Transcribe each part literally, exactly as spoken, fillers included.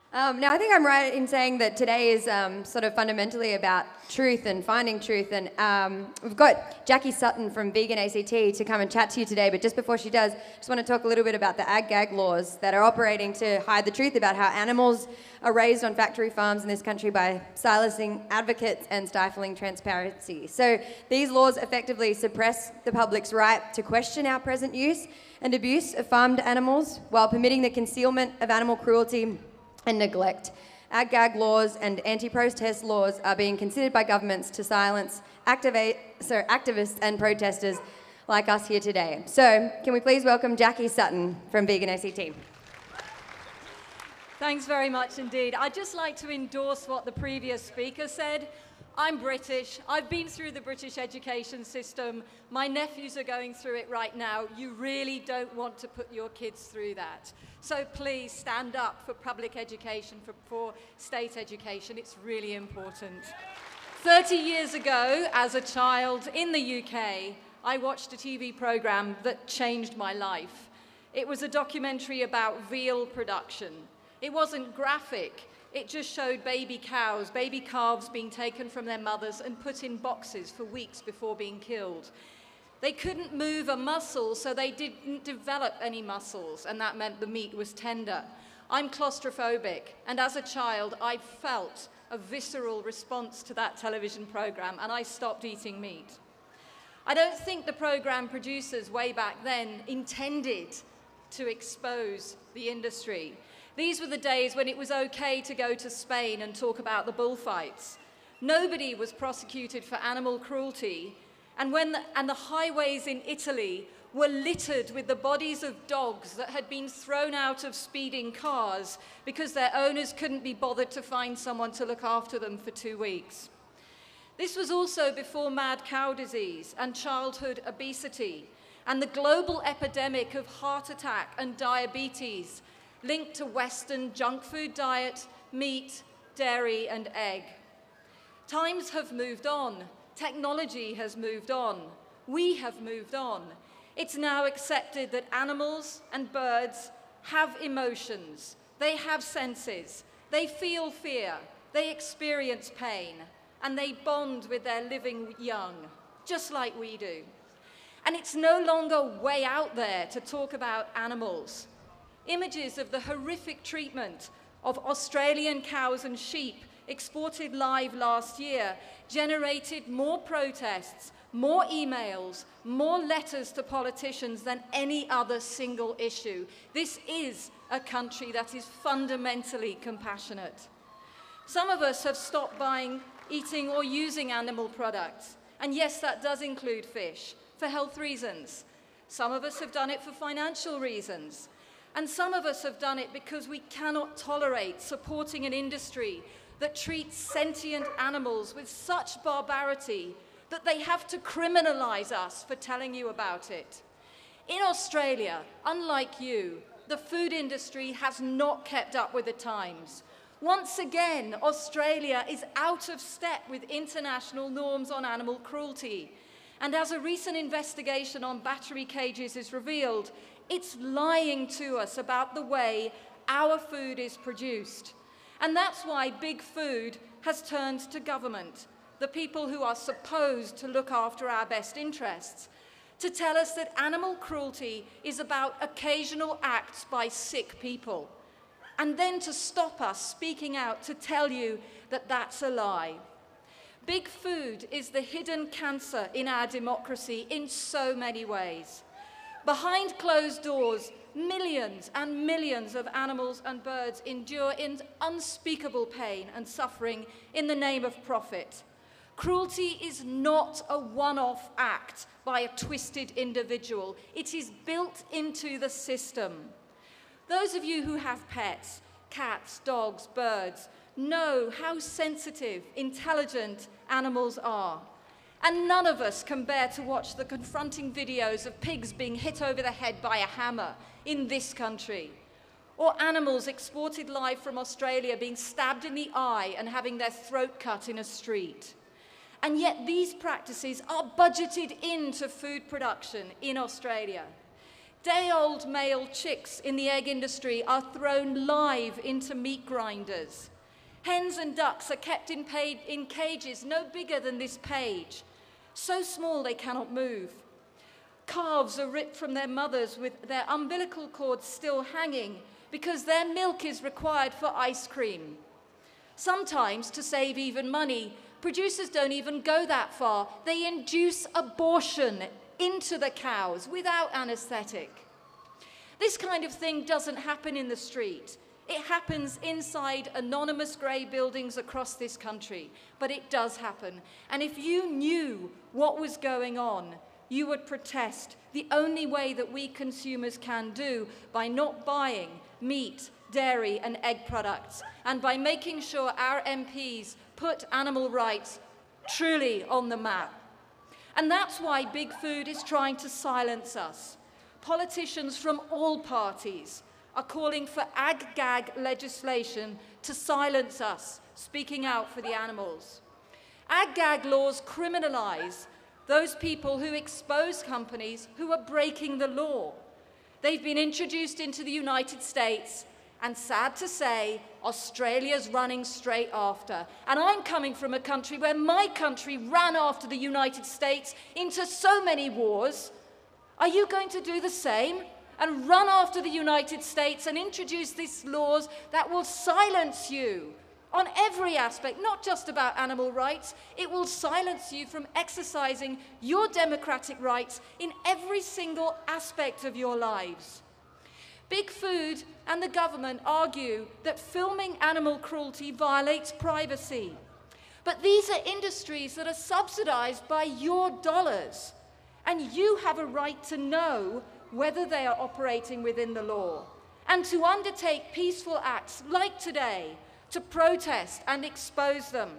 Um, now, I think I'm right in saying that today is um, sort of fundamentally about truth and finding truth. And um, we've got Jackie Sutton from Vegan A C T to come and chat to you today. But just before she does, just want to talk a little bit about the ag-gag laws that are operating to hide the truth about how animals are raised on factory farms in this country by silencing advocates and stifling transparency. So these laws effectively suppress the public's right to question our present use and abuse of farmed animals while permitting the concealment of animal cruelty and neglect. Ag-gag laws and anti-protest laws are being considered by governments to silence activate, sorry, activists and protesters like us here today. So, can we please welcome Jackie Sutton from Vegan A C T? Thanks very much indeed. I'd just like to endorse what the previous speaker said. I'm British. I've been through the British education system. My nephews are going through it right now. You really don't want to put your kids through that. So please stand up for public education, for, for state education. It's really important. thirty years ago, as a child in the U K, I watched a T V program that changed my life. It was a documentary about veal production. It wasn't graphic. It just showed baby cows, baby calves being taken from their mothers and put in boxes for weeks before being killed. They couldn't move a muscle, so they didn't develop any muscles, and that meant the meat was tender. I'm claustrophobic, and as a child, I felt a visceral response to that television program, and I stopped eating meat. I don't think the program producers way back then intended to expose the industry. These were the days when it was okay to go to Spain and talk about the bullfights. Nobody was prosecuted for animal cruelty, and, when the, and the highways in Italy were littered with the bodies of dogs that had been thrown out of speeding cars because their owners couldn't be bothered to find someone to look after them for two weeks. This was also before mad cow disease and childhood obesity and the global epidemic of heart attack and diabetes linked to Western junk food diet, meat, dairy, and egg. Times have moved on. Technology has moved on. We have moved on. It's now accepted that animals and birds have emotions. They have senses. They feel fear. They experience pain. And they bond with their living young, just like we do. And it's no longer way out there to talk about animals. Images of the horrific treatment of Australian cows and sheep exported live last year generated more protests, more emails, more letters to politicians than any other single issue. This is a country that is fundamentally compassionate. Some of us have stopped buying, eating, or using animal products. And yes, that does include fish, for health reasons. Some of us have done it for financial reasons. And some of us have done it because we cannot tolerate supporting an industry that treats sentient animals with such barbarity that they have to criminalize us for telling you about it. In Australia, unlike you, the food industry has not kept up with the times. Once again, Australia is out of step with international norms on animal cruelty. And as a recent investigation on battery cages has revealed, it's lying to us about the way our food is produced. And that's why Big Food has turned to government, the people who are supposed to look after our best interests, to tell us that animal cruelty is about occasional acts by sick people, and then to stop us speaking out to tell you that that's a lie. Big Food is the hidden cancer in our democracy in so many ways. Behind closed doors, millions and millions of animals and birds endure in unspeakable pain and suffering in the name of profit. Cruelty is not a one-off act by a twisted individual. It is built into the system. Those of you who have pets, cats, dogs, birds, know how sensitive, intelligent animals are. And none of us can bear to watch the confronting videos of pigs being hit over the head by a hammer in this country, or animals exported live from Australia being stabbed in the eye and having their throat cut in a street. And yet these practices are budgeted into food production in Australia. Day-old male chicks in the egg industry are thrown live into meat grinders. Hens and ducks are kept in, paid, in cages no bigger than this page, so small they cannot move. Calves are ripped from their mothers with their umbilical cords still hanging because their milk is required for ice cream. Sometimes, to save even money, producers don't even go that far. They induce abortion into the cows without anesthetic. This kind of thing doesn't happen in the street. It happens inside anonymous grey buildings across this country, but it does happen. And if you knew what was going on, you would protest the only way that we consumers can do, by not buying meat, dairy and egg products, and by making sure our M Ps put animal rights truly on the map. And that's why Big Food is trying to silence us. Politicians from all parties are calling for ag-gag legislation to silence us, speaking out for the animals. Ag-gag laws criminalize those people who expose companies who are breaking the law. They've been introduced into the United States, and sad to say, Australia's running straight after. And I'm coming from a country where my country ran after the United States into so many wars. Are you going to do the same and run after the United States and introduce these laws that will silence you on every aspect, not just about animal rights? It will silence you from exercising your democratic rights in every single aspect of your lives. Big Food and the government argue that filming animal cruelty violates privacy. But these are industries that are subsidized by your dollars, and you have a right to know whether they are operating within the law, and to undertake peaceful acts like today to protest and expose them.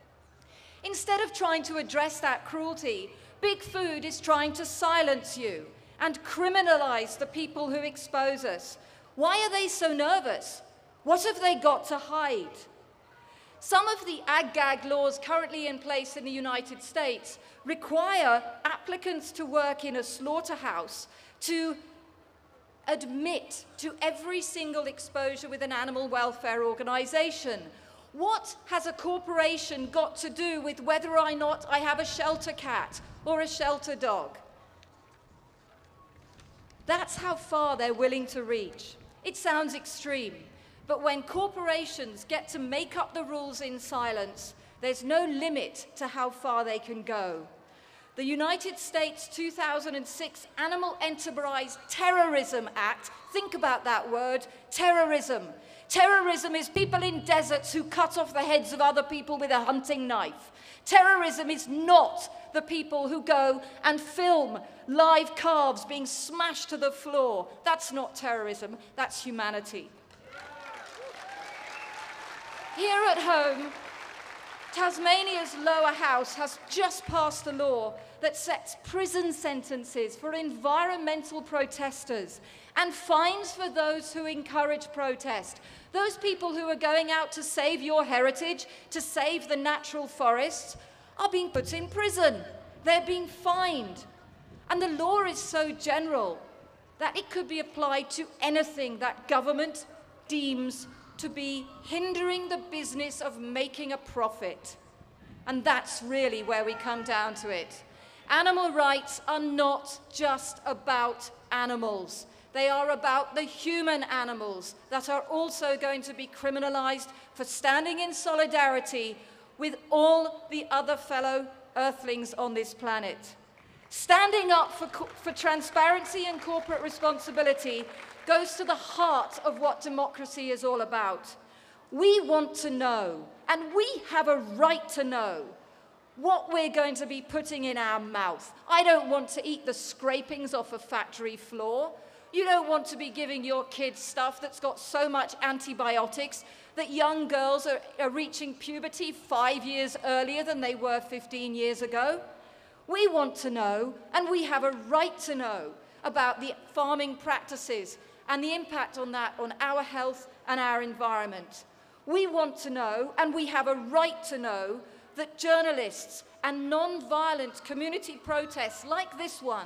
Instead of trying to address that cruelty, Big Food is trying to silence you and criminalize the people who expose us. Why are they so nervous? What have they got to hide? Some of the ag-gag laws currently in place in the United States require applicants to work in a slaughterhouse to admit to every single exposure with an animal welfare organization. What has a corporation got to do with whether or not I have a shelter cat or a shelter dog? That's how far they're willing to reach. It sounds extreme, but when corporations get to make up the rules in silence, there's no limit to how far they can go. The United States two thousand six Animal Enterprise Terrorism Act, think about that word, terrorism. Terrorism is people in deserts who cut off the heads of other people with a hunting knife. Terrorism is not the people who go and film live calves being smashed to the floor. That's not terrorism, that's humanity. Here at home, Tasmania's lower house has just passed a law that sets prison sentences for environmental protesters and fines for those who encourage protest. Those people who are going out to save your heritage, to save the natural forests, are being put in prison. They're being fined. And the law is so general that it could be applied to anything that government deems to be hindering the business of making a profit. And that's really where we come down to it. Animal rights are not just about animals. They are about the human animals that are also going to be criminalized for standing in solidarity with all the other fellow earthlings on this planet. Standing up for, for transparency and corporate responsibility goes to the heart of what democracy is all about. We want to know, and we have a right to know, what we're going to be putting in our mouth. I don't want to eat the scrapings off a factory floor. You don't want to be giving your kids stuff that's got so much antibiotics that young girls are, are reaching puberty five years earlier than they were fifteen years ago. We want to know, and we have a right to know, about the farming practices and the impact on that on our health and our environment. We want to know, and we have a right to know, that journalists and non-violent community protests like this one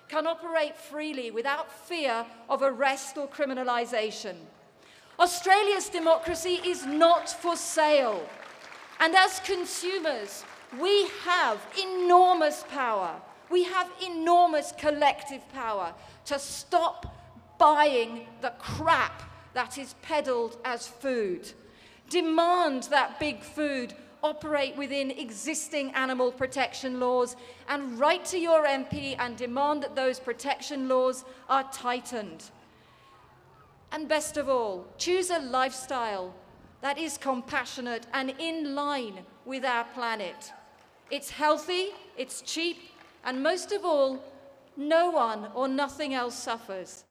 can operate freely without fear of arrest or criminalisation. Australia's democracy is not for sale. And as consumers, we have enormous power. We have enormous collective power to stop buying the crap that is peddled as food. Demand that big food operate within existing animal protection laws, and write to your M P and demand that those protection laws are tightened. And best of all, choose a lifestyle that is compassionate and in line with our planet. It's healthy, it's cheap, and most of all, no one or nothing else suffers.